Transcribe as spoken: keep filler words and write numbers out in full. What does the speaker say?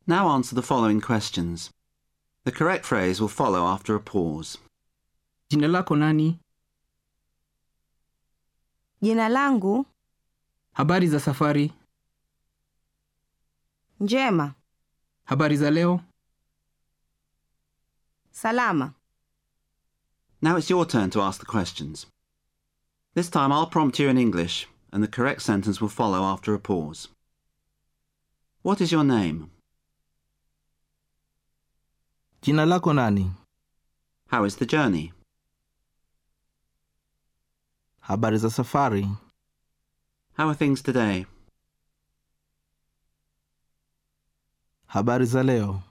Now answer the following questions. The correct phrase will follow after a pause. Jina lako nani? Jina langu Habari za safari? njema, Habari za leo? salama. Now it's your turn to ask the questions. This time I'll prompt you in English and the correct sentence will follow after a pause. What is your name? Jina lako nani? How is the journey? Habari za safari? How are things today? Habari za leo?